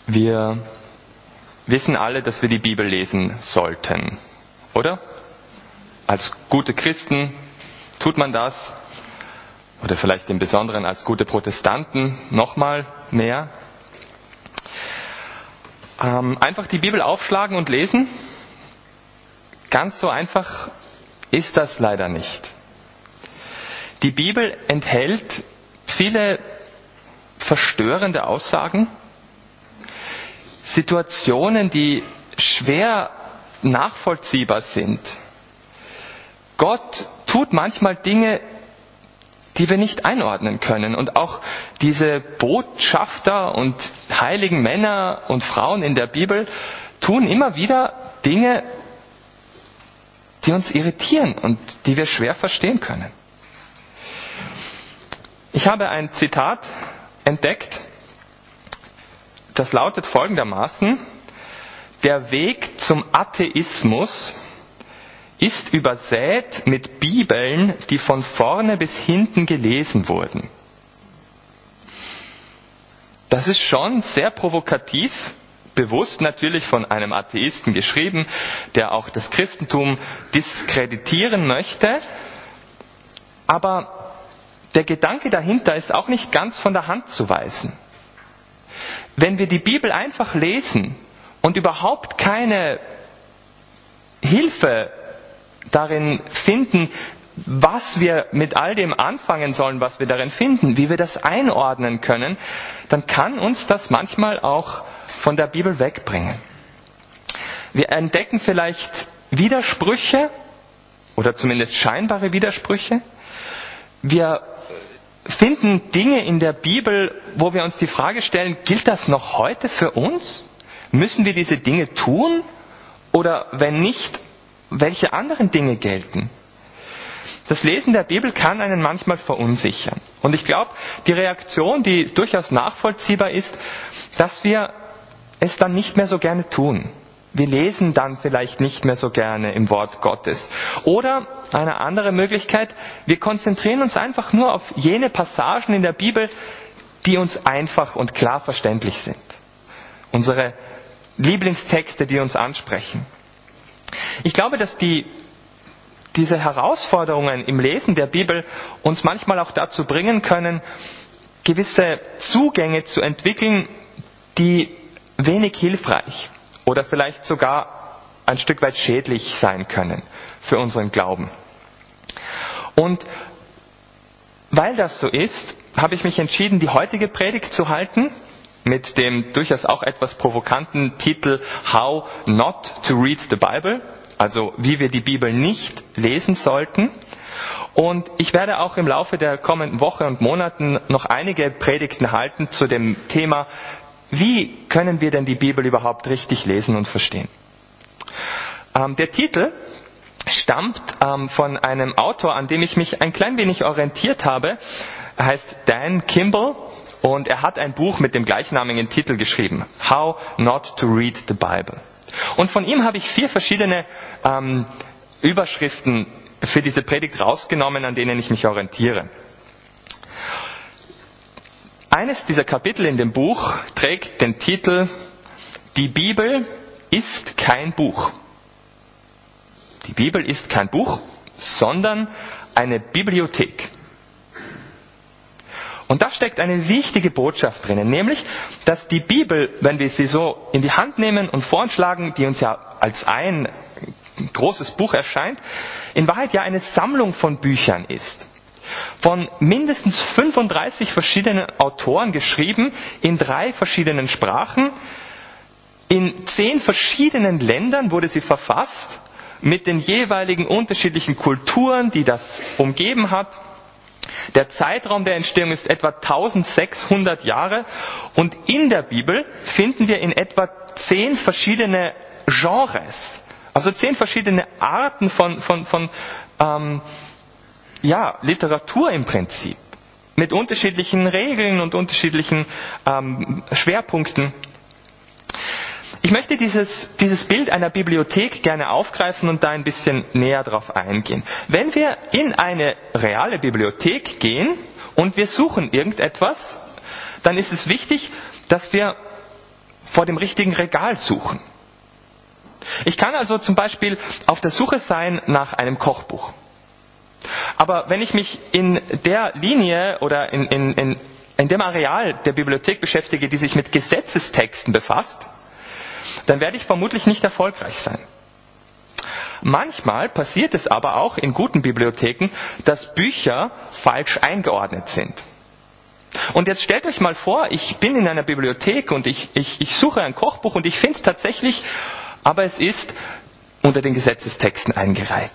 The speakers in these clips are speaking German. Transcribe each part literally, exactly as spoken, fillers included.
Wir wissen alle, dass wir die Bibel lesen sollten, oder? Als gute Christen tut man das, oder vielleicht im Besonderen als gute Protestanten nochmal mehr. Ähm, einfach die Bibel aufschlagen und lesen? Ganz so einfach ist das leider nicht. Die Bibel enthält viele verstörende Aussagen, Situationen, die schwer nachvollziehbar sind. Gott tut manchmal Dinge, die wir nicht einordnen können. Und auch diese Botschafter und heiligen Männer und Frauen in der Bibel tun immer wieder Dinge, die uns irritieren und die wir schwer verstehen können. Ich habe ein Zitat entdeckt, das lautet folgendermaßen: Der Weg zum Atheismus ist übersät mit Bibeln, die von vorne bis hinten gelesen wurden. Das ist schon sehr provokativ, bewusst natürlich von einem Atheisten geschrieben, der auch das Christentum diskreditieren möchte. Aber der Gedanke dahinter ist auch nicht ganz von der Hand zu weisen. Wenn wir die Bibel einfach lesen und überhaupt keine Hilfe darin finden, was wir mit all dem anfangen sollen, was wir darin finden, wie wir das einordnen können, dann kann uns das manchmal auch von der Bibel wegbringen. Wir entdecken vielleicht Widersprüche oder zumindest scheinbare Widersprüche. Wir finden Dinge in der Bibel, wo wir uns die Frage stellen, gilt das noch heute für uns? Müssen wir diese Dinge tun? Oder wenn nicht, welche anderen Dinge gelten? Das Lesen der Bibel kann einen manchmal verunsichern. Und ich glaube, die Reaktion, die durchaus nachvollziehbar ist, dass wir es dann nicht mehr so gerne tun. Wir lesen dann vielleicht nicht mehr so gerne im Wort Gottes. Oder eine andere Möglichkeit, wir konzentrieren uns einfach nur auf jene Passagen in der Bibel, die uns einfach und klar verständlich sind. Unsere Lieblingstexte, die uns ansprechen. Ich glaube, dass die, diese Herausforderungen im Lesen der Bibel uns manchmal auch dazu bringen können, gewisse Zugänge zu entwickeln, die wenig hilfreich oder vielleicht sogar ein Stück weit schädlich sein können für unseren Glauben. Und weil das so ist, habe ich mich entschieden, die heutige Predigt zu halten mit dem durchaus auch etwas provokanten Titel How Not to Read the Bible, also wie wir die Bibel nicht lesen sollten. Und ich werde auch im Laufe der kommenden Woche und Monaten noch einige Predigten halten zu dem Thema, wie können wir denn die Bibel überhaupt richtig lesen und verstehen. Ähm, der Titel stammt ähm, von einem Autor, an dem ich mich ein klein wenig orientiert habe. Er heißt Dan Kimball und er hat ein Buch mit dem gleichnamigen Titel geschrieben, How Not to Read the Bible. Und von ihm habe ich vier verschiedene ähm, Überschriften für diese Predigt rausgenommen, an denen ich mich orientiere. Eines dieser Kapitel in dem Buch trägt den Titel Die Bibel ist kein Buch. Die Bibel ist kein Buch, sondern eine Bibliothek. Und da steckt eine wichtige Botschaft drinnen, nämlich, dass die Bibel, wenn wir sie so in die Hand nehmen und vorschlagen, die uns ja als ein großes Buch erscheint, in Wahrheit ja eine Sammlung von Büchern ist. Von mindestens fünfunddreißig verschiedenen Autoren geschrieben, in drei verschiedenen Sprachen, in zehn verschiedenen Ländern wurde sie verfasst, mit den jeweiligen unterschiedlichen Kulturen, die das umgeben hat. Der Zeitraum der Entstehung ist etwa eintausendsechshundert Jahre und in der Bibel finden wir in etwa zehn verschiedene Genres, also zehn verschiedene Arten von, von, von ähm, ja, Literatur im Prinzip, mit unterschiedlichen Regeln und unterschiedlichen ähm, Schwerpunkten. Ich möchte dieses, dieses Bild einer Bibliothek gerne aufgreifen und da ein bisschen näher drauf eingehen. Wenn wir in eine reale Bibliothek gehen und wir suchen irgendetwas, dann ist es wichtig, dass wir vor dem richtigen Regal suchen. Ich kann also zum Beispiel auf der Suche sein nach einem Kochbuch. Aber wenn ich mich in der Linie oder in, in, in, in dem Areal der Bibliothek beschäftige, die sich mit Gesetzestexten befasst, dann werde ich vermutlich nicht erfolgreich sein. Manchmal passiert es aber auch in guten Bibliotheken, dass Bücher falsch eingeordnet sind. Und jetzt stellt euch mal vor, ich bin in einer Bibliothek und ich, ich, ich suche ein Kochbuch und ich finde es tatsächlich, aber es ist unter den Gesetzestexten eingereiht.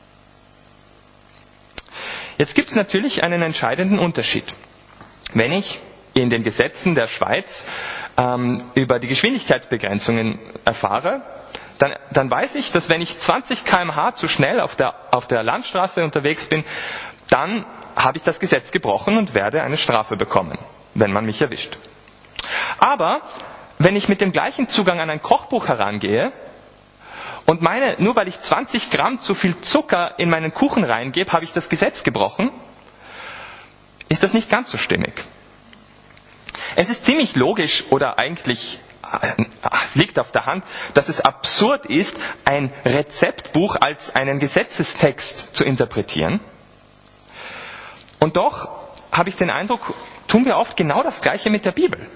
Jetzt gibt es natürlich einen entscheidenden Unterschied. Wenn ich in den Gesetzen der Schweiz ähm, über die Geschwindigkeitsbegrenzungen erfahre, dann, dann weiß ich, dass wenn ich zwanzig Kilometer pro Stunde zu schnell auf der, auf der Landstraße unterwegs bin, dann habe ich das Gesetz gebrochen und werde eine Strafe bekommen, wenn man mich erwischt. Aber wenn ich mit dem gleichen Zugang an ein Kochbuch herangehe und meine, nur weil ich zwanzig Gramm zu viel Zucker in meinen Kuchen reingebe, habe ich das Gesetz gebrochen, ist das nicht ganz so stimmig. Es ist ziemlich logisch oder eigentlich liegt auf der Hand, dass es absurd ist, ein Rezeptbuch als einen Gesetzestext zu interpretieren. Und doch habe ich den Eindruck, tun wir oft genau das Gleiche mit der Bibel.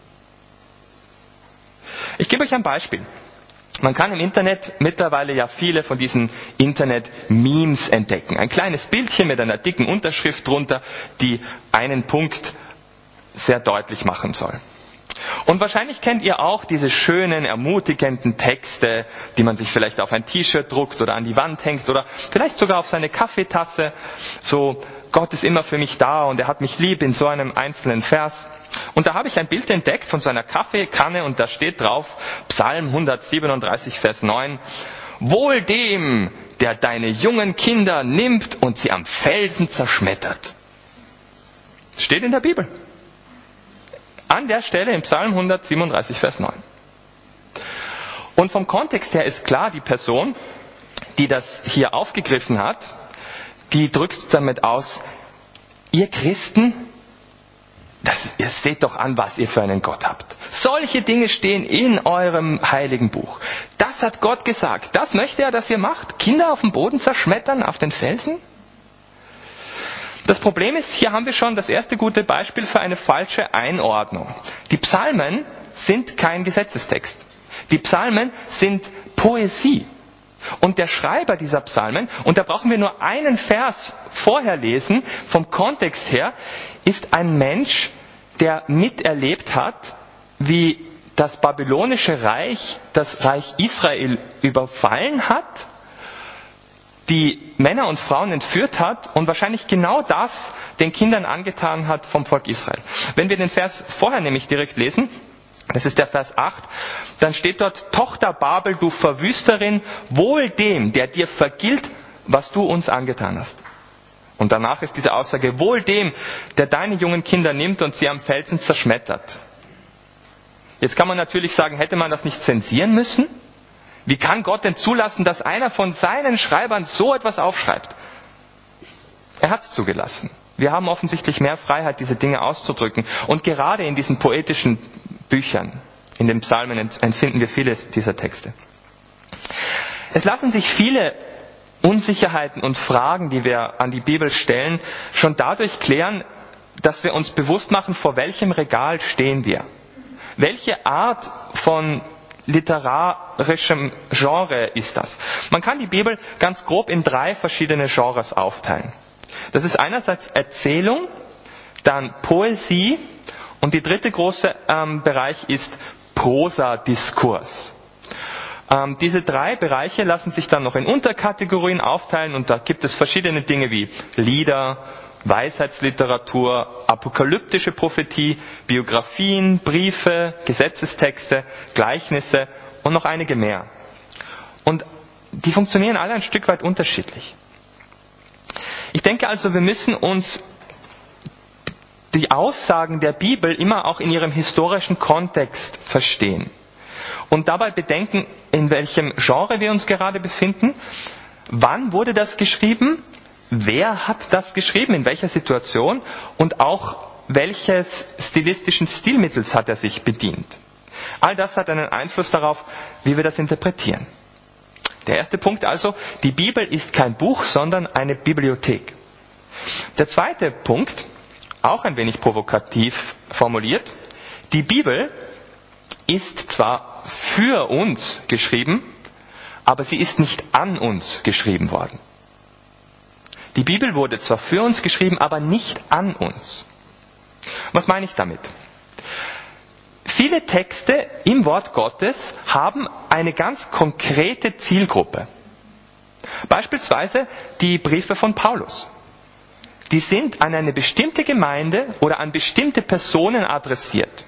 Ich gebe euch ein Beispiel. Man kann im Internet mittlerweile ja viele von diesen Internet-Memes entdecken. Ein kleines Bildchen mit einer dicken Unterschrift drunter, die einen Punkt sehr deutlich machen soll. Und wahrscheinlich kennt ihr auch diese schönen, ermutigenden Texte, die man sich vielleicht auf ein T-Shirt druckt oder an die Wand hängt oder vielleicht sogar auf seine Kaffeetasse. So, Gott ist immer für mich da und er hat mich lieb in so einem einzelnen Vers. Und da habe ich ein Bild entdeckt von so einer Kaffeekanne und da steht drauf, Psalm hundertsiebenunddreißig, Vers neun, Wohl dem, der deine jungen Kinder nimmt und sie am Felsen zerschmettert. Steht in der Bibel. An der Stelle im Psalm hundertsiebenunddreißig, Vers neun. Und vom Kontext her ist klar, die Person, die das hier aufgegriffen hat, die drückt damit aus, ihr Christen, das, ihr seht doch an, was ihr für einen Gott habt. Solche Dinge stehen in eurem heiligen Buch. Das hat Gott gesagt. Das möchte er, dass ihr macht. Kinder auf dem Boden zerschmettern, auf den Felsen? Das Problem ist, hier haben wir schon das erste gute Beispiel für eine falsche Einordnung. Die Psalmen sind kein Gesetzestext. Die Psalmen sind Poesie. Und der Schreiber dieser Psalmen, und da brauchen wir nur einen Vers vorher lesen, vom Kontext her, ist ein Mensch, der miterlebt hat, wie das babylonische Reich das Reich Israel überfallen hat, die Männer und Frauen entführt hat und wahrscheinlich genau das den Kindern angetan hat vom Volk Israel. Wenn wir den Vers vorher nämlich direkt lesen, das ist der Vers acht, dann steht dort, Tochter Babel, du Verwüsterin, wohl dem, der dir vergilt, was du uns angetan hast. Und danach ist diese Aussage, wohl dem, der deine jungen Kinder nimmt und sie am Felsen zerschmettert. Jetzt kann man natürlich sagen, hätte man das nicht zensieren müssen? Wie kann Gott denn zulassen, dass einer von seinen Schreibern so etwas aufschreibt? Er hat es zugelassen. Wir haben offensichtlich mehr Freiheit, diese Dinge auszudrücken. Und gerade in diesen poetischen Büchern, in den Psalmen, empfinden wir viele dieser Texte. Es lassen sich viele Unsicherheiten und Fragen, die wir an die Bibel stellen, schon dadurch klären, dass wir uns bewusst machen, vor welchem Regal stehen wir. Welche Art von literarischem Genre ist das? Man kann die Bibel ganz grob in drei verschiedene Genres aufteilen. Das ist einerseits Erzählung, dann Poesie und die dritte große ähm, Bereich ist Prosa-Diskurs. Ähm, diese drei Bereiche lassen sich dann noch in Unterkategorien aufteilen und da gibt es verschiedene Dinge wie Lieder, Weisheitsliteratur, apokalyptische Prophetie, Biografien, Briefe, Gesetzestexte, Gleichnisse und noch einige mehr. Und die funktionieren alle ein Stück weit unterschiedlich. Ich denke also, wir müssen uns die Aussagen der Bibel immer auch in ihrem historischen Kontext verstehen. Und dabei bedenken, in welchem Genre wir uns gerade befinden, wann wurde das geschrieben, wer hat das geschrieben, in welcher Situation und auch welches stilistischen Stilmittels hat er sich bedient. All das hat einen Einfluss darauf, wie wir das interpretieren. Der erste Punkt also, die Bibel ist kein Buch, sondern eine Bibliothek. Der zweite Punkt, auch ein wenig provokativ formuliert, die Bibel ist zwar für uns geschrieben, aber sie ist nicht an uns geschrieben worden. Die Bibel wurde zwar für uns geschrieben, aber nicht an uns. Was meine ich damit? Viele Texte im Wort Gottes haben eine ganz konkrete Zielgruppe. Beispielsweise die Briefe von Paulus. Die sind an eine bestimmte Gemeinde oder an bestimmte Personen adressiert.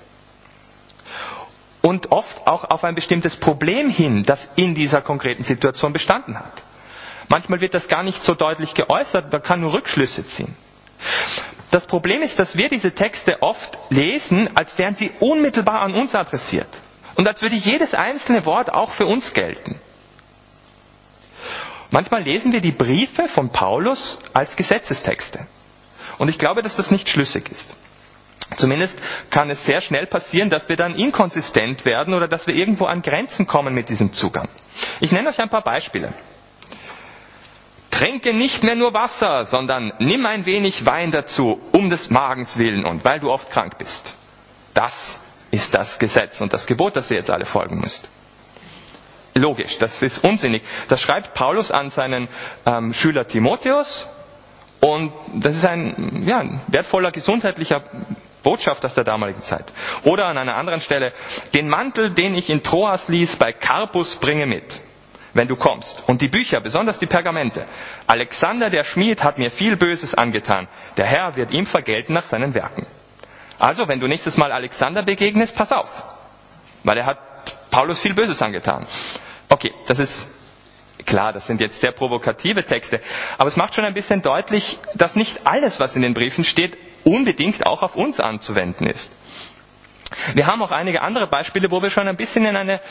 Und oft auch auf ein bestimmtes Problem hin, das in dieser konkreten Situation bestanden hat. Manchmal wird das gar nicht so deutlich geäußert, man kann nur Rückschlüsse ziehen. Das Problem ist, dass wir diese Texte oft lesen, als wären sie unmittelbar an uns adressiert. Und als würde jedes einzelne Wort auch für uns gelten. Manchmal lesen wir die Briefe von Paulus als Gesetzestexte. Und ich glaube, dass das nicht schlüssig ist. Zumindest kann es sehr schnell passieren, dass wir dann inkonsistent werden oder dass wir irgendwo an Grenzen kommen mit diesem Zugang. Ich nenne euch ein paar Beispiele. Trinke nicht mehr nur Wasser, sondern nimm ein wenig Wein dazu, um des Magens willen und weil du oft krank bist. Das ist das Gesetz und das Gebot, das ihr jetzt alle folgen müsst. Logisch, das ist unsinnig. Das schreibt Paulus an seinen ähm, Schüler Timotheus und das ist ein, ja, ein wertvoller gesundheitlicher Botschaft aus der damaligen Zeit. Oder an einer anderen Stelle, den Mantel, den ich in Troas ließ, bei Carpus bringe mit, wenn du kommst. Und die Bücher, besonders die Pergamente. Alexander der Schmied hat mir viel Böses angetan. Der Herr wird ihm vergelten nach seinen Werken. Also, wenn du nächstes Mal Alexander begegnest, pass auf. Weil er hat Paulus viel Böses angetan. Okay, das ist klar, das sind jetzt sehr provokative Texte. Aber es macht schon ein bisschen deutlich, dass nicht alles, was in den Briefen steht, unbedingt auch auf uns anzuwenden ist. Wir haben auch einige andere Beispiele, wo wir schon ein bisschen in eine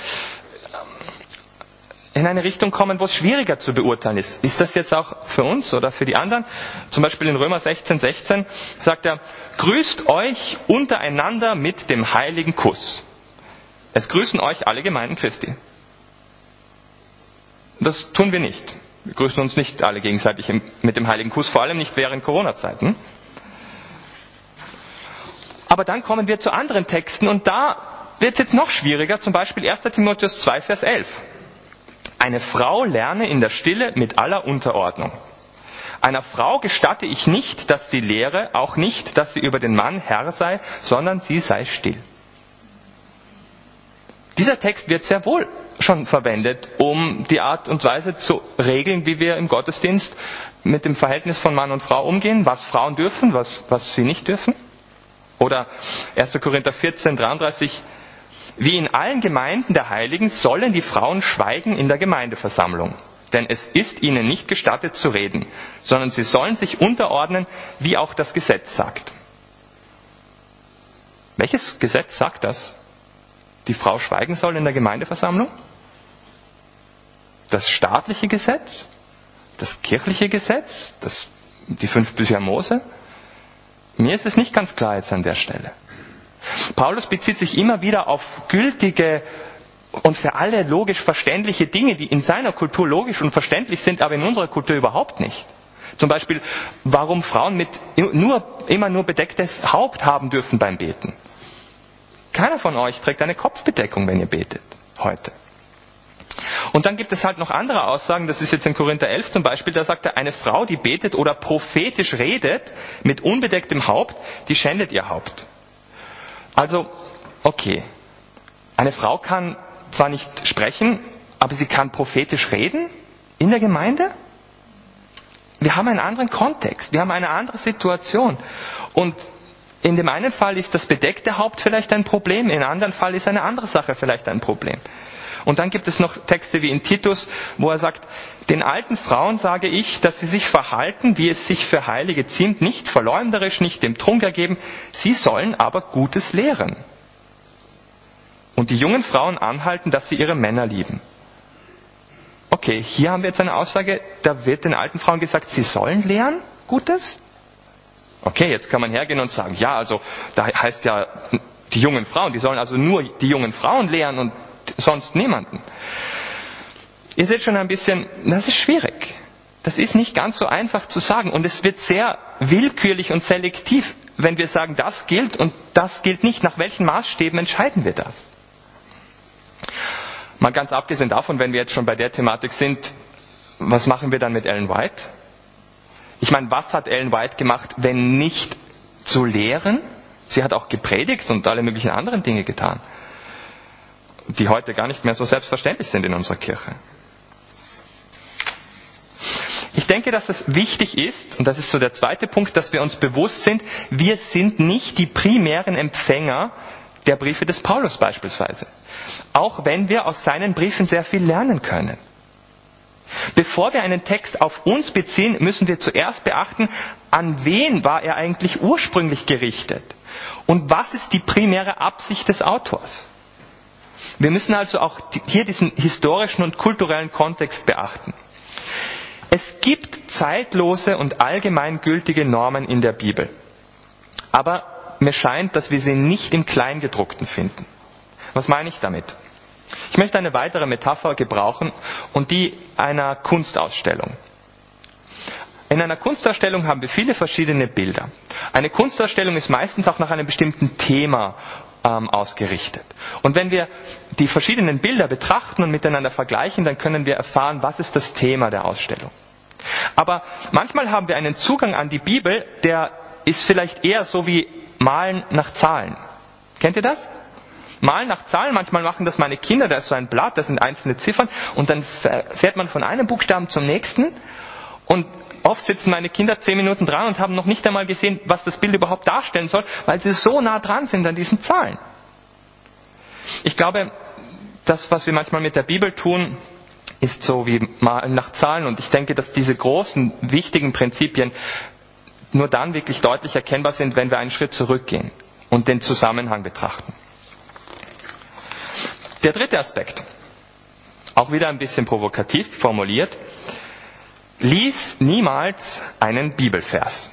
in eine Richtung kommen, wo es schwieriger zu beurteilen ist. Ist das jetzt auch für uns oder für die anderen? Zum Beispiel in Römer sechzehn, sechzehn sagt er, grüßt euch untereinander mit dem heiligen Kuss. Es grüßen euch alle Gemeinden Christi. Das tun wir nicht. Wir grüßen uns nicht alle gegenseitig mit dem heiligen Kuss, vor allem nicht während Corona-Zeiten. Aber dann kommen wir zu anderen Texten und da wird es jetzt noch schwieriger, zum Beispiel erster Timotheus zwei, Vers elf. Eine Frau lerne in der Stille mit aller Unterordnung. Einer Frau gestatte ich nicht, dass sie lehre, auch nicht, dass sie über den Mann Herr sei, sondern sie sei still. Dieser Text wird sehr wohl schon verwendet, um die Art und Weise zu regeln, wie wir im Gottesdienst mit dem Verhältnis von Mann und Frau umgehen, was Frauen dürfen, was, was sie nicht dürfen. Oder erster Korinther vierzehn, dreiunddreißig, wie in allen Gemeinden der Heiligen sollen die Frauen schweigen in der Gemeindeversammlung. Denn es ist ihnen nicht gestattet zu reden, sondern sie sollen sich unterordnen, wie auch das Gesetz sagt. Welches Gesetz sagt das? Die Frau schweigen soll in der Gemeindeversammlung? Das staatliche Gesetz? Das kirchliche Gesetz? Das, die fünf Bücher Mose? Mir ist es nicht ganz klar jetzt an der Stelle. Paulus bezieht sich immer wieder auf gültige und für alle logisch verständliche Dinge, die in seiner Kultur logisch und verständlich sind, aber in unserer Kultur überhaupt nicht. Zum Beispiel, warum Frauen mit nur, immer nur bedecktes Haupt haben dürfen beim Beten. Keiner von euch trägt eine Kopfbedeckung, wenn ihr betet, heute. Und dann gibt es halt noch andere Aussagen, das ist jetzt in Korinther elf zum Beispiel, da sagt er, eine Frau, die betet oder prophetisch redet mit unbedecktem Haupt, die schändet ihr Haupt. Also, okay, eine Frau kann zwar nicht sprechen, aber sie kann prophetisch reden in der Gemeinde? Wir haben einen anderen Kontext, wir haben eine andere Situation. Und in dem einen Fall ist das bedeckte Haupt vielleicht ein Problem, in dem anderen Fall ist eine andere Sache vielleicht ein Problem. Und dann gibt es noch Texte wie in Titus, wo er sagt, den alten Frauen sage ich, dass sie sich verhalten, wie es sich für Heilige ziemt, nicht verleumderisch, nicht dem Trunk ergeben, sie sollen aber Gutes lehren. Und die jungen Frauen anhalten, dass sie ihre Männer lieben. Okay, hier haben wir jetzt eine Aussage, da wird den alten Frauen gesagt, sie sollen lehren Gutes? Okay, jetzt kann man hergehen und sagen, ja, also da heißt ja die jungen Frauen. Die sollen also nur die jungen Frauen lehren und sonst niemanden. Ihr seht schon ein bisschen, das ist schwierig. Das ist nicht ganz so einfach zu sagen. Und es wird sehr willkürlich und selektiv, wenn wir sagen, das gilt und das gilt nicht. Nach welchen Maßstäben entscheiden wir das? Mal ganz abgesehen davon, wenn wir jetzt schon bei der Thematik sind, was machen wir dann mit Ellen White? Ich meine, was hat Ellen White gemacht, wenn nicht zu lehren? Sie hat auch gepredigt und alle möglichen anderen Dinge getan, die heute gar nicht mehr so selbstverständlich sind in unserer Kirche. Ich denke, dass es wichtig ist, und das ist so der zweite Punkt, dass wir uns bewusst sind, wir sind nicht die primären Empfänger der Briefe des Paulus beispielsweise. Auch wenn wir aus seinen Briefen sehr viel lernen können. Bevor wir einen Text auf uns beziehen, müssen wir zuerst beachten, an wen war er eigentlich ursprünglich gerichtet? Und was ist die primäre Absicht des Autors? Wir müssen also auch hier diesen historischen und kulturellen Kontext beachten. Es gibt zeitlose und allgemeingültige Normen in der Bibel. Aber mir scheint, dass wir sie nicht im Kleingedruckten finden. Was meine ich damit? Ich möchte eine weitere Metapher gebrauchen und die einer Kunstausstellung. In einer Kunstausstellung haben wir viele verschiedene Bilder. Eine Kunstausstellung ist meistens auch nach einem bestimmten Thema ähm, ausgerichtet. Und wenn wir die verschiedenen Bilder betrachten und miteinander vergleichen, dann können wir erfahren, was ist das Thema der Ausstellung. Aber manchmal haben wir einen Zugang an die Bibel, der ist vielleicht eher so wie Malen nach Zahlen. Kennt ihr das? Malen nach Zahlen, manchmal machen das meine Kinder, da ist so ein Blatt, da sind einzelne Ziffern und dann fährt man von einem Buchstaben zum nächsten und oft sitzen meine Kinder zehn Minuten dran und haben noch nicht einmal gesehen, was das Bild überhaupt darstellen soll, weil sie so nah dran sind an diesen Zahlen. Ich glaube, das, was wir manchmal mit der Bibel tun, ist so wie Malen nach Zahlen und ich denke, dass diese großen, wichtigen Prinzipien nur dann wirklich deutlich erkennbar sind, wenn wir einen Schritt zurückgehen und den Zusammenhang betrachten. Der dritte Aspekt, auch wieder ein bisschen provokativ formuliert, lies niemals einen Bibelvers.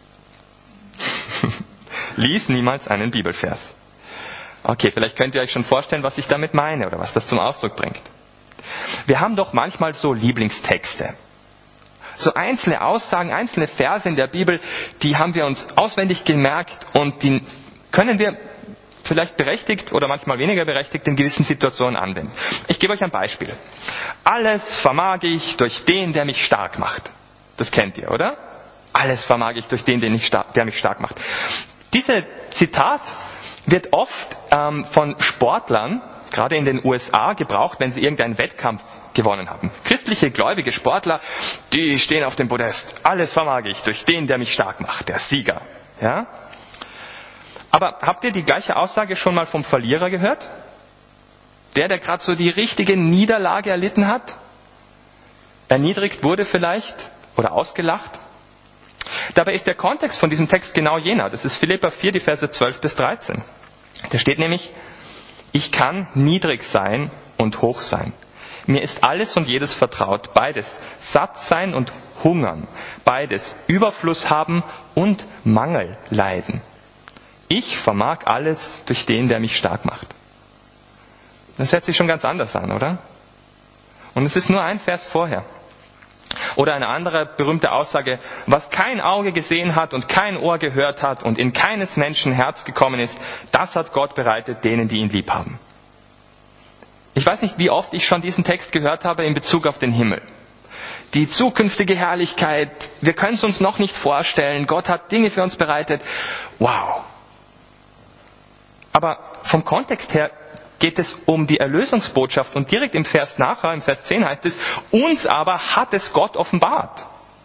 Lies niemals einen Bibelvers. Okay, vielleicht könnt ihr euch schon vorstellen, was ich damit meine oder was das zum Ausdruck bringt. Wir haben doch manchmal so Lieblingstexte. So einzelne Aussagen, einzelne Verse in der Bibel, die haben wir uns auswendig gemerkt und die können wir vielleicht berechtigt oder manchmal weniger berechtigt in gewissen Situationen anwenden. Ich gebe euch ein Beispiel. Alles vermag ich durch den, der mich stark macht. Das kennt ihr, oder? Alles vermag ich durch den, der mich stark macht. Dieses Zitat wird oft ähm, von Sportlern, gerade in den U S A, gebraucht, wenn sie irgendeinen Wettkampf gewonnen haben. Christliche, gläubige Sportler, die stehen auf dem Podest. Alles vermag ich durch den, der mich stark macht, der Sieger. Ja? Aber habt ihr die gleiche Aussage schon mal vom Verlierer gehört? Der, der gerade so die richtige Niederlage erlitten hat? Erniedrigt wurde vielleicht oder ausgelacht? Dabei ist der Kontext von diesem Text genau jener. Das ist Philipper vier, die Verse zwölf bis dreizehn. Da steht nämlich, ich kann niedrig sein und hoch sein. Mir ist alles und jedes vertraut. Beides satt sein und hungern. Beides Überfluss haben und Mangel leiden. Ich vermag alles durch den, der mich stark macht. Das hört sich schon ganz anders an, oder? Und es ist nur ein Vers vorher. Oder eine andere berühmte Aussage, was kein Auge gesehen hat und kein Ohr gehört hat und in keines Menschen Herz gekommen ist, das hat Gott bereitet denen, die ihn lieb haben. Ich weiß nicht, wie oft ich schon diesen Text gehört habe in Bezug auf den Himmel. Die zukünftige Herrlichkeit, wir können es uns noch nicht vorstellen, Gott hat Dinge für uns bereitet. Wow. Aber vom Kontext her geht es um die Erlösungsbotschaft und direkt im Vers nachher, im Vers zehn heißt es, uns aber hat es Gott offenbart.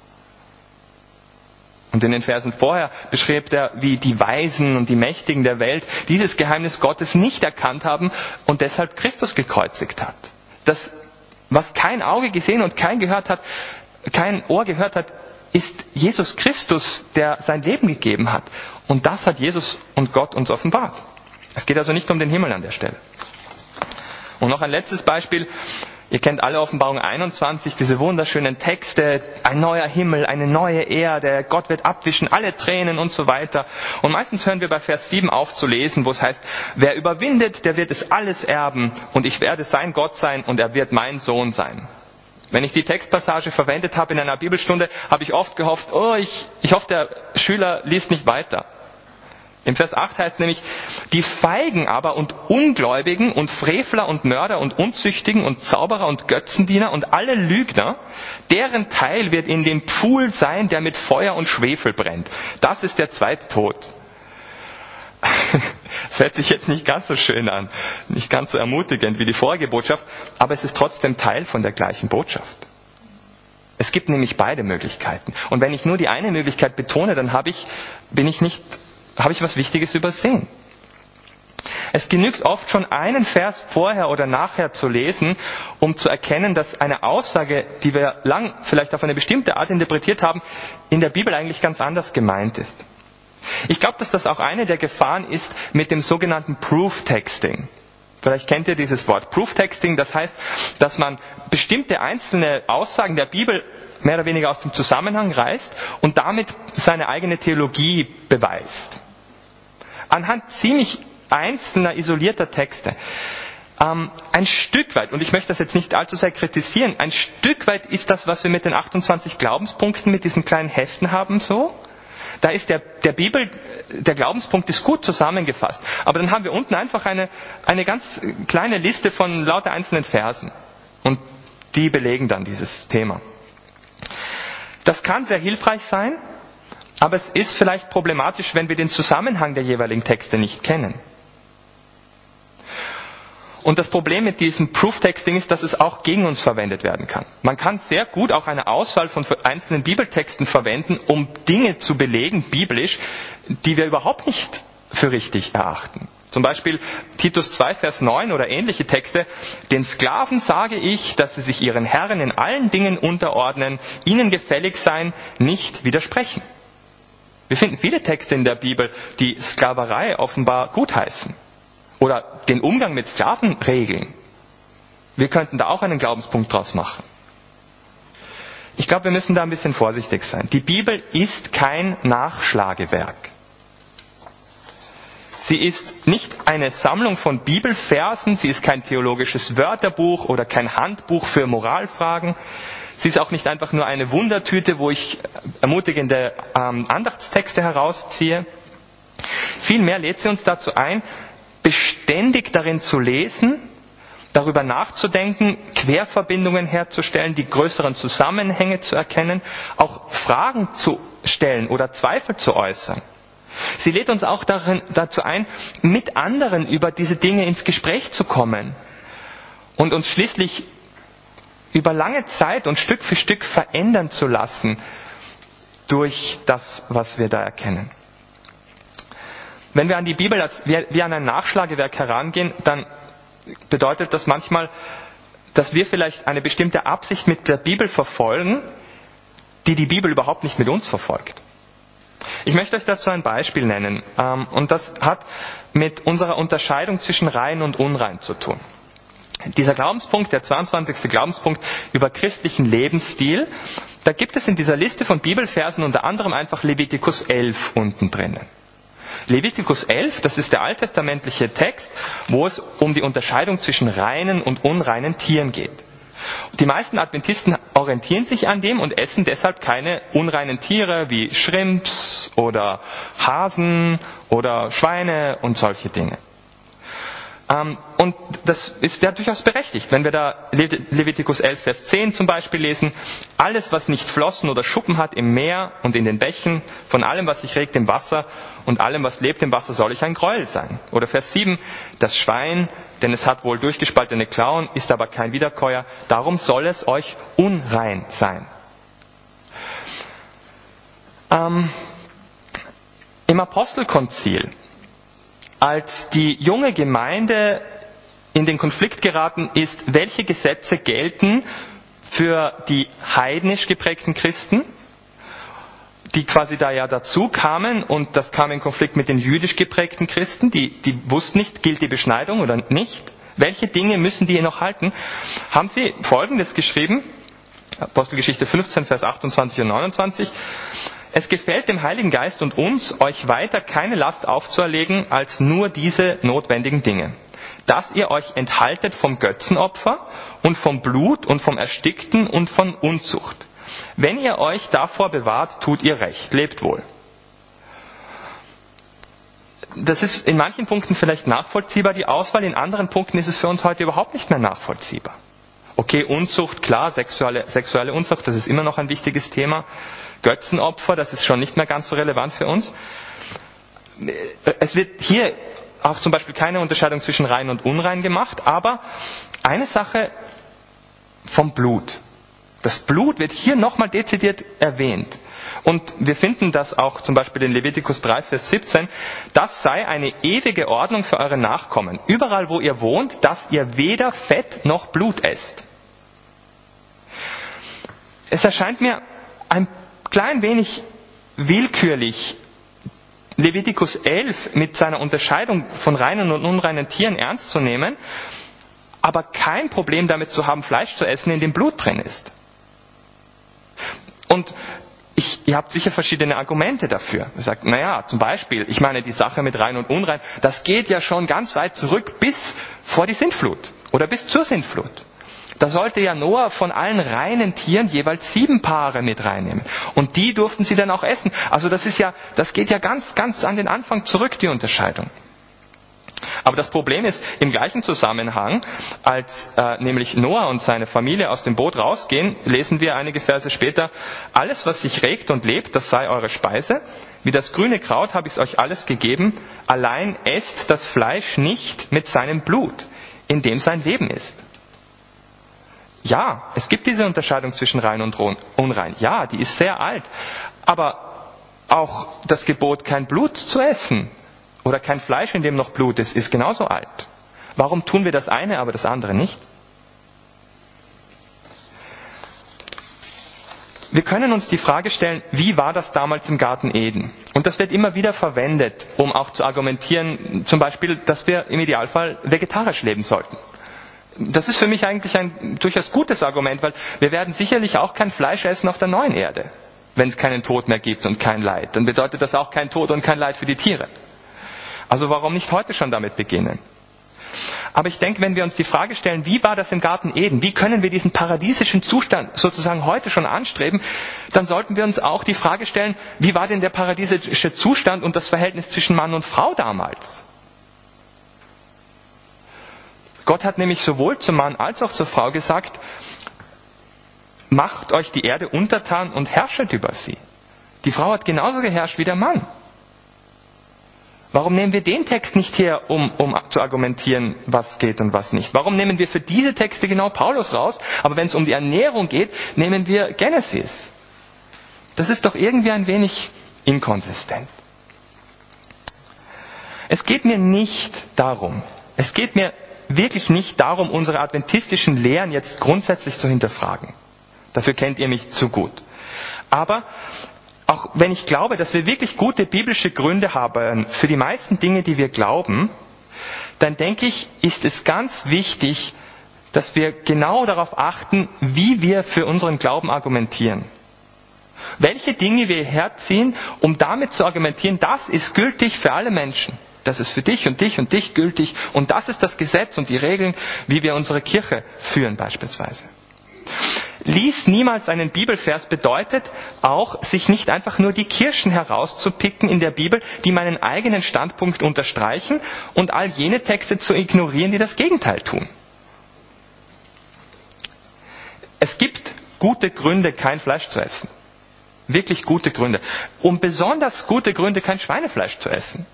Und in den Versen vorher beschreibt er, wie die Weisen und die Mächtigen der Welt dieses Geheimnis Gottes nicht erkannt haben und deshalb Christus gekreuzigt hat. Das, was kein Auge gesehen und kein gehört hat, kein Ohr gehört hat, ist Jesus Christus, der sein Leben gegeben hat. Und das hat Jesus und Gott uns offenbart. Es geht also nicht um den Himmel an der Stelle. Und noch ein letztes Beispiel. Ihr kennt alle Offenbarung einundzwanzig, diese wunderschönen Texte, ein neuer Himmel, eine neue Erde, Gott wird abwischen alle Tränen und so weiter. Und meistens hören wir bei Vers sieben auf zu lesen, wo es heißt, wer überwindet, der wird es alles erben und ich werde sein Gott sein und er wird mein Sohn sein. Wenn ich die Textpassage verwendet habe in einer Bibelstunde, habe ich oft gehofft, oh, ich, ich hoffe, der Schüler liest nicht weiter. Im Vers acht heißt nämlich, die Feigen aber und Ungläubigen und Frevler und Mörder und Unzüchtigen und Zauberer und Götzendiener und alle Lügner, deren Teil wird in dem Pfuhl sein, der mit Feuer und Schwefel brennt. Das ist der zweite Tod. Das hört sich jetzt nicht ganz so schön an, nicht ganz so ermutigend wie die vorige Botschaft, aber es ist trotzdem Teil von der gleichen Botschaft. Es gibt nämlich beide Möglichkeiten. Und wenn ich nur die eine Möglichkeit betone, dann habe ich, bin ich nicht, habe ich was Wichtiges übersehen. Es genügt oft schon einen Vers vorher oder nachher zu lesen, um zu erkennen, dass eine Aussage, die wir lang vielleicht auf eine bestimmte Art interpretiert haben, in der Bibel eigentlich ganz anders gemeint ist. Ich glaube, dass das auch eine der Gefahren ist mit dem sogenannten Proof-Texting. Vielleicht kennt ihr dieses Wort. Proof-Texting, das heißt, dass man bestimmte einzelne Aussagen der Bibel mehr oder weniger aus dem Zusammenhang reißt und damit seine eigene Theologie beweist. Anhand ziemlich einzelner, isolierter Texte. Ähm, ein Stück weit, und ich möchte das jetzt nicht allzu sehr kritisieren, ein Stück weit ist das, was wir mit den achtundzwanzig Glaubenspunkten, mit diesen kleinen Heften haben, so. Da ist der, der Bibel, der Glaubenspunkt ist gut zusammengefasst. Aber dann haben wir unten einfach eine, eine ganz kleine Liste von lauter einzelnen Versen. Und die belegen dann dieses Thema. Das kann sehr hilfreich sein, aber es ist vielleicht problematisch, wenn wir den Zusammenhang der jeweiligen Texte nicht kennen. Und das Problem mit diesem Proof-Texting ist, dass es auch gegen uns verwendet werden kann. Man kann sehr gut auch eine Auswahl von einzelnen Bibeltexten verwenden, um Dinge zu belegen, biblisch, die wir überhaupt nicht für richtig erachten. Zum Beispiel Titus zwei, Vers neun oder ähnliche Texte. Den Sklaven sage ich, dass sie sich ihren Herren in allen Dingen unterordnen, ihnen gefällig sein, nicht widersprechen. Wir finden viele Texte in der Bibel, die Sklaverei offenbar gutheißen. Oder den Umgang mit Sklaven regeln. Wir könnten da auch einen Glaubenspunkt draus machen. Ich glaube, wir müssen da ein bisschen vorsichtig sein. Die Bibel ist kein Nachschlagewerk. Sie ist nicht eine Sammlung von Bibelversen, sie ist kein theologisches Wörterbuch oder kein Handbuch für Moralfragen. Sie ist auch nicht einfach nur eine Wundertüte, wo ich ermutigende ähm, Andachtstexte herausziehe. Vielmehr lädt sie uns dazu ein, beständig darin zu lesen, darüber nachzudenken, Querverbindungen herzustellen, die größeren Zusammenhänge zu erkennen, auch Fragen zu stellen oder Zweifel zu äußern. Sie lädt uns auch darin, dazu ein, mit anderen über diese Dinge ins Gespräch zu kommen und uns schließlich über lange Zeit und Stück für Stück verändern zu lassen durch das, was wir da erkennen. Wenn wir an die Bibel als wie an ein Nachschlagewerk herangehen, dann bedeutet das manchmal, dass wir vielleicht eine bestimmte Absicht mit der Bibel verfolgen, die die Bibel überhaupt nicht mit uns verfolgt. Ich möchte euch dazu ein Beispiel nennen, und das hat mit unserer Unterscheidung zwischen rein und unrein zu tun. Dieser Glaubenspunkt, der zweiundzwanzigste Glaubenspunkt über christlichen Lebensstil, da gibt es in dieser Liste von Bibelversen unter anderem einfach Levitikus elf unten drinnen. Levitikus elf, das ist der alttestamentliche Text, wo es um die Unterscheidung zwischen reinen und unreinen Tieren geht. Die meisten Adventisten orientieren sich an dem und essen deshalb keine unreinen Tiere wie Shrimps oder Hasen oder Schweine und solche Dinge. Ähm, und das ist ja durchaus berechtigt. Wenn wir da Le- Levitikus elf, Vers zehn zum Beispiel lesen, alles, was nicht Flossen oder Schuppen hat im Meer und in den Bächen, von allem, was sich regt im Wasser und allem, was lebt im Wasser, soll ich ein Gräuel sein. Oder Vers sieben, das Schwein, denn es hat wohl durchgespaltene Klauen, ist aber kein Wiederkäuer, darum soll es euch unrein sein. Ähm, Im Apostelkonzil, als die junge Gemeinde in den Konflikt geraten ist, welche Gesetze gelten für die heidnisch geprägten Christen, die quasi da ja dazu kamen, und das kam in Konflikt mit den jüdisch geprägten Christen, die, die wussten nicht, gilt die Beschneidung oder nicht, Welche Dinge müssen die noch halten? Haben sie Folgendes geschrieben, Apostelgeschichte fünfzehn, Vers achtundzwanzig und neunundzwanzig. Es gefällt dem Heiligen Geist und uns, euch weiter keine Last aufzuerlegen, als nur diese notwendigen Dinge. Dass ihr euch enthaltet vom Götzenopfer und vom Blut und vom Erstickten und von Unzucht. Wenn ihr euch davor bewahrt, tut ihr recht, lebt wohl. Das ist in manchen Punkten vielleicht nachvollziehbar, die Auswahl, in anderen Punkten ist es für uns heute überhaupt nicht mehr nachvollziehbar. Okay, Unzucht, klar, sexuelle, sexuelle Unzucht, das ist immer noch ein wichtiges Thema. Götzenopfer, das ist schon nicht mehr ganz so relevant für uns. Es wird hier auch zum Beispiel keine Unterscheidung zwischen rein und unrein gemacht, aber eine Sache vom Blut. Das Blut wird hier nochmal dezidiert erwähnt. Und wir finden das auch zum Beispiel in Levitikus drei, Vers siebzehn. Das sei eine ewige Ordnung für eure Nachkommen. Überall, wo ihr wohnt, dass ihr weder Fett noch Blut esst. Es erscheint mir ein klein wenig willkürlich, Levitikus elf mit seiner Unterscheidung von reinen und unreinen Tieren ernst zu nehmen, aber kein Problem damit zu haben, Fleisch zu essen, in dem Blut drin ist. Und ich, ihr habt sicher verschiedene Argumente dafür. Ihr sagt, naja, zum Beispiel, ich meine, die Sache mit rein und unrein, das geht ja schon ganz weit zurück bis vor die Sintflut oder bis zur Sintflut. Da sollte ja Noah von allen reinen Tieren jeweils sieben Paare mit reinnehmen. Und die durften sie dann auch essen. Also das ist ja, das geht ja ganz, ganz an den Anfang zurück, die Unterscheidung. Aber das Problem ist, im gleichen Zusammenhang, als äh, nämlich Noah und seine Familie aus dem Boot rausgehen, lesen wir einige Verse später, alles, was sich regt und lebt, das sei eure Speise. Wie das grüne Kraut habe ich euch alles gegeben, allein esst das Fleisch nicht mit seinem Blut, in dem sein Leben ist. Ja, es gibt diese Unterscheidung zwischen rein und unrein. Ja, die ist sehr alt. Aber auch das Gebot, kein Blut zu essen oder kein Fleisch, in dem noch Blut ist, ist genauso alt. Warum tun wir das eine, aber das andere nicht? Wir können uns die Frage stellen, wie war das damals im Garten Eden? Und das wird immer wieder verwendet, um auch zu argumentieren, zum Beispiel, dass wir im Idealfall vegetarisch leben sollten. Das ist für mich eigentlich ein durchaus gutes Argument, weil wir werden sicherlich auch kein Fleisch essen auf der neuen Erde, wenn es keinen Tod mehr gibt und kein Leid. Dann bedeutet das auch kein Tod und kein Leid für die Tiere. Also warum nicht heute schon damit beginnen? Aber ich denke, wenn wir uns die Frage stellen, wie war das im Garten Eden? Wie können wir diesen paradiesischen Zustand sozusagen heute schon anstreben? Dann sollten wir uns auch die Frage stellen, wie war denn der paradiesische Zustand und das Verhältnis zwischen Mann und Frau damals? Gott hat nämlich sowohl zum Mann als auch zur Frau gesagt, macht euch die Erde untertan und herrschet über sie. Die Frau hat genauso geherrscht wie der Mann. Warum nehmen wir den Text nicht her, um, um zu argumentieren, was geht und was nicht? Warum nehmen wir für diese Texte genau Paulus raus, aber wenn es um die Ernährung geht, nehmen wir Genesis? Das ist doch irgendwie ein wenig inkonsistent. Es geht mir nicht darum, es geht mir wirklich nicht darum, unsere adventistischen Lehren jetzt grundsätzlich zu hinterfragen. Dafür kennt ihr mich zu gut. Aber auch wenn ich glaube, dass wir wirklich gute biblische Gründe haben für die meisten Dinge, die wir glauben, dann denke ich, ist es ganz wichtig, dass wir genau darauf achten, wie wir für unseren Glauben argumentieren. Welche Dinge wir herziehen, um damit zu argumentieren, das ist gültig für alle Menschen. Das ist für dich und dich und dich gültig. Und das ist das Gesetz und die Regeln, wie wir unsere Kirche führen beispielsweise. Lies niemals einen Bibelvers bedeutet auch, sich nicht einfach nur die Kirschen herauszupicken in der Bibel, die meinen eigenen Standpunkt unterstreichen und all jene Texte zu ignorieren, die das Gegenteil tun. Es gibt gute Gründe, kein Fleisch zu essen. Wirklich gute Gründe. Und besonders gute Gründe, kein Schweinefleisch zu essen.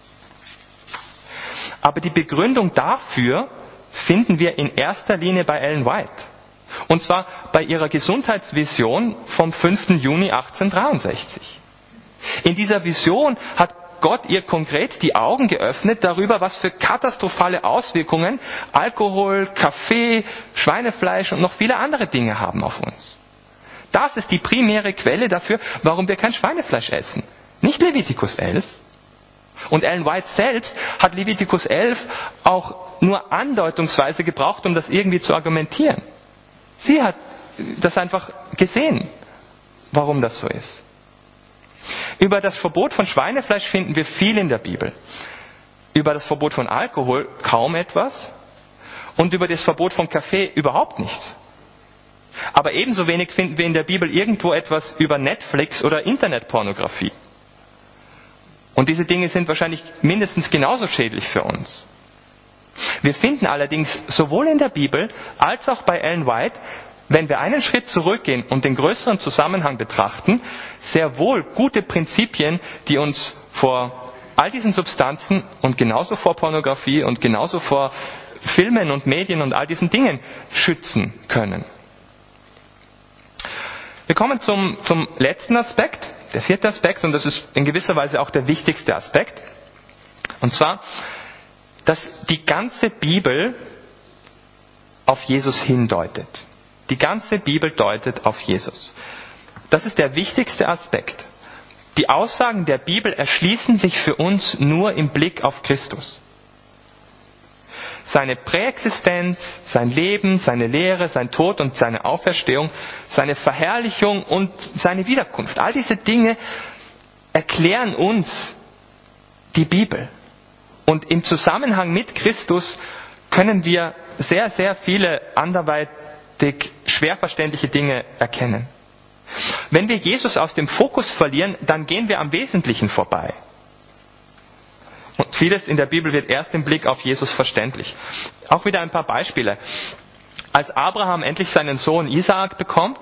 Aber die Begründung dafür finden wir in erster Linie bei Ellen White. Und zwar bei ihrer Gesundheitsvision vom fünften Juni achtzehnhundertdreiundsechzig. In dieser Vision hat Gott ihr konkret die Augen geöffnet darüber, was für katastrophale Auswirkungen Alkohol, Kaffee, Schweinefleisch und noch viele andere Dinge haben auf uns. Das ist die primäre Quelle dafür, warum wir kein Schweinefleisch essen. Nicht Levitikus elf, Und Ellen White selbst hat Levitikus elf auch nur andeutungsweise gebraucht, um das irgendwie zu argumentieren. Sie hat das einfach gesehen, warum das so ist. Über das Verbot von Schweinefleisch finden wir viel in der Bibel. Über das Verbot von Alkohol kaum etwas und über das Verbot von Kaffee überhaupt nichts. Aber ebenso wenig finden wir in der Bibel irgendwo etwas über Netflix oder Internetpornografie. Und diese Dinge sind wahrscheinlich mindestens genauso schädlich für uns. Wir finden allerdings sowohl in der Bibel als auch bei Ellen White, wenn wir einen Schritt zurückgehen und den größeren Zusammenhang betrachten, sehr wohl gute Prinzipien, die uns vor all diesen Substanzen und genauso vor Pornografie und genauso vor Filmen und Medien und all diesen Dingen schützen können. Wir kommen zum, zum letzten Aspekt, der vierte Aspekt, und das ist in gewisser Weise auch der wichtigste Aspekt. Und zwar, dass die ganze Bibel auf Jesus hindeutet. Die ganze Bibel deutet auf Jesus. Das ist der wichtigste Aspekt. Die Aussagen der Bibel erschließen sich für uns nur im Blick auf Christus. Seine Präexistenz, sein Leben, seine Lehre, sein Tod und seine Auferstehung, seine Verherrlichung und seine Wiederkunft. All diese Dinge erklären uns die Bibel. Und im Zusammenhang mit Christus können wir sehr, sehr viele anderweitig schwer verständliche Dinge erkennen. Wenn wir Jesus aus dem Fokus verlieren, dann gehen wir am Wesentlichen vorbei. Und vieles in der Bibel wird erst im Blick auf Jesus verständlich. Auch wieder ein paar Beispiele. Als Abraham endlich seinen Sohn Isaak bekommt,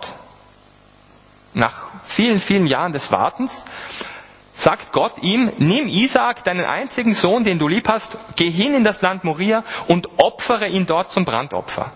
nach vielen, vielen Jahren des Wartens, sagt Gott ihm, nimm Isaak, deinen einzigen Sohn, den du lieb hast, geh hin in das Land Moria und opfere ihn dort zum Brandopfer.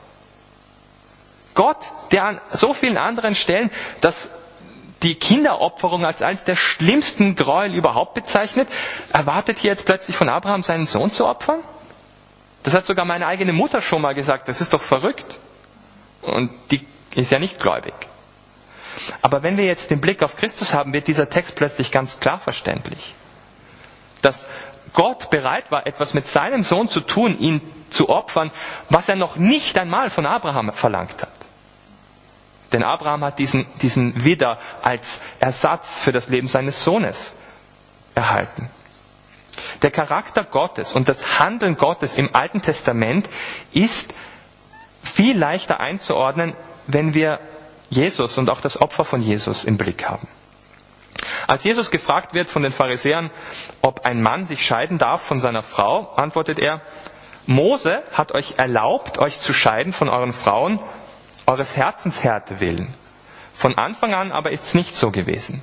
Gott, der an so vielen anderen Stellen das die Kinderopferung als eines der schlimmsten Gräuel überhaupt bezeichnet, erwartet hier jetzt plötzlich von Abraham, seinen Sohn zu opfern? Das hat sogar meine eigene Mutter schon mal gesagt, das ist doch verrückt. Und die ist ja nicht gläubig. Aber wenn wir jetzt den Blick auf Christus haben, wird dieser Text plötzlich ganz klar verständlich. Dass Gott bereit war, etwas mit seinem Sohn zu tun, ihn zu opfern, was er noch nicht einmal von Abraham verlangt hat. Denn Abraham hat diesen, diesen Widder als Ersatz für das Leben seines Sohnes erhalten. Der Charakter Gottes und das Handeln Gottes im Alten Testament ist viel leichter einzuordnen, wenn wir Jesus und auch das Opfer von Jesus im Blick haben. Als Jesus gefragt wird von den Pharisäern, ob ein Mann sich scheiden darf von seiner Frau, antwortet er, Mose hat euch erlaubt, euch zu scheiden von euren Frauen, eures Herzenshärte willen. Von Anfang an aber ist es nicht so gewesen.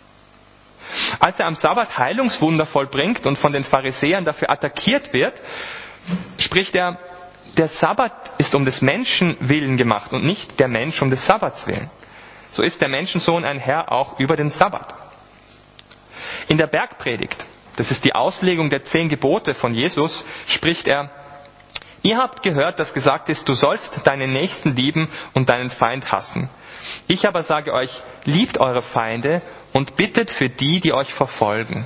Als er am Sabbat Heilungswunder vollbringt und von den Pharisäern dafür attackiert wird, spricht er, der Sabbat ist um des Menschen willen gemacht und nicht der Mensch um des Sabbats willen. So ist der Menschensohn ein Herr auch über den Sabbat. In der Bergpredigt, das ist die Auslegung der zehn Gebote von Jesus, spricht er, ihr habt gehört, dass gesagt ist, du sollst deinen Nächsten lieben und deinen Feind hassen. Ich aber sage euch, liebt eure Feinde und bittet für die, die euch verfolgen.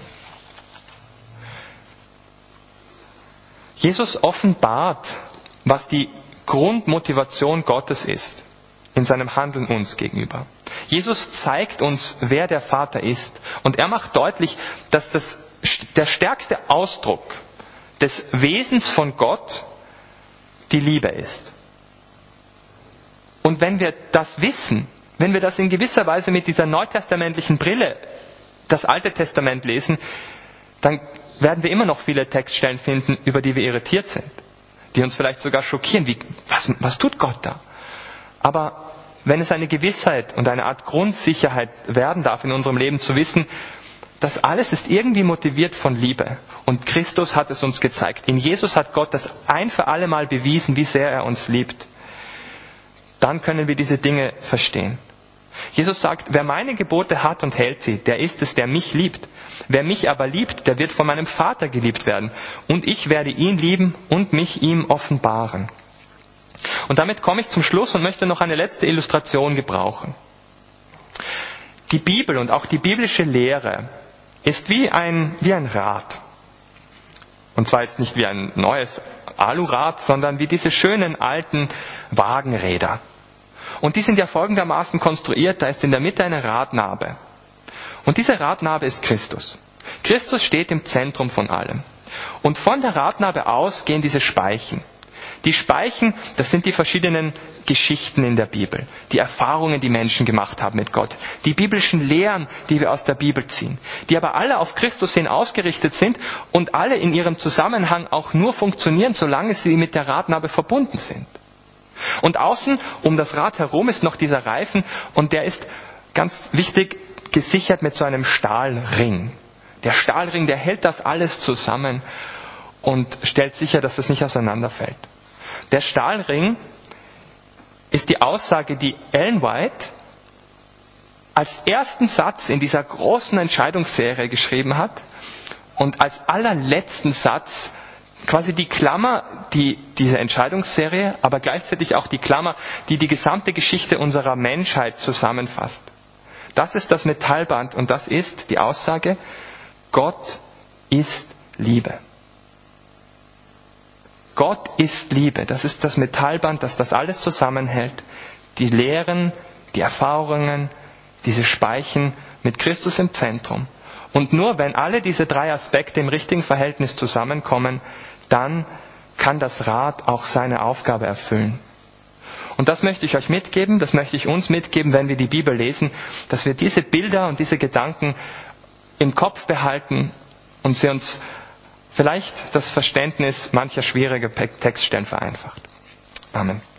Jesus offenbart, was die Grundmotivation Gottes ist in seinem Handeln uns gegenüber. Jesus zeigt uns, wer der Vater ist. Und er macht deutlich, dass das, der stärkste Ausdruck des Wesens von Gott die Liebe ist. Und wenn wir das wissen, wenn wir das in gewisser Weise mit dieser neutestamentlichen Brille das Alte Testament lesen, dann werden wir immer noch viele Textstellen finden, über die wir irritiert sind, die uns vielleicht sogar schockieren. Wie, was, was tut Gott da? Aber wenn es eine Gewissheit und eine Art Grundsicherheit werden darf in unserem Leben zu wissen, das alles ist irgendwie motiviert von Liebe. Und Christus hat es uns gezeigt. In Jesus hat Gott das ein für alle Mal bewiesen, wie sehr er uns liebt. Dann können wir diese Dinge verstehen. Jesus sagt, wer meine Gebote hat und hält sie, der ist es, der mich liebt. Wer mich aber liebt, der wird von meinem Vater geliebt werden. Und ich werde ihn lieben und mich ihm offenbaren. Und damit komme ich zum Schluss und möchte noch eine letzte Illustration gebrauchen. Die Bibel und auch die biblische Lehre ist wie ein, wie ein Rad. Und zwar jetzt nicht wie ein neues Alurad, sondern wie diese schönen alten Wagenräder. Und die sind ja folgendermaßen konstruiert, da ist in der Mitte eine Radnabe. Und diese Radnabe ist Christus. Christus steht im Zentrum von allem. Und von der Radnabe aus gehen diese Speichen. Die Speichen, das sind die verschiedenen Geschichten in der Bibel, die Erfahrungen, die Menschen gemacht haben mit Gott, die biblischen Lehren, die wir aus der Bibel ziehen, die aber alle auf Christus hin ausgerichtet sind und alle in ihrem Zusammenhang auch nur funktionieren, solange sie mit der Radnabe verbunden sind. Und außen um das Rad herum ist noch dieser Reifen und der ist ganz wichtig gesichert mit so einem Stahlring. Der Stahlring, der hält das alles zusammen und stellt sicher, dass das nicht auseinanderfällt. Der Stahlring ist die Aussage, die Ellen White als ersten Satz in dieser großen Entscheidungsserie geschrieben hat und als allerletzten Satz quasi die Klammer, die diese Entscheidungsserie, aber gleichzeitig auch die Klammer, die die gesamte Geschichte unserer Menschheit zusammenfasst. Das ist das Metallband und das ist die Aussage, Gott ist Liebe. Gott ist Liebe. Das ist das Metallband, das das alles zusammenhält. Die Lehren, die Erfahrungen, diese Speichen mit Christus im Zentrum. Und nur wenn alle diese drei Aspekte im richtigen Verhältnis zusammenkommen, dann kann das Rad auch seine Aufgabe erfüllen. Und das möchte ich euch mitgeben, das möchte ich uns mitgeben, wenn wir die Bibel lesen, dass wir diese Bilder und diese Gedanken im Kopf behalten und sie uns vielleicht das Verständnis mancher schwieriger Textstellen vereinfacht. Amen.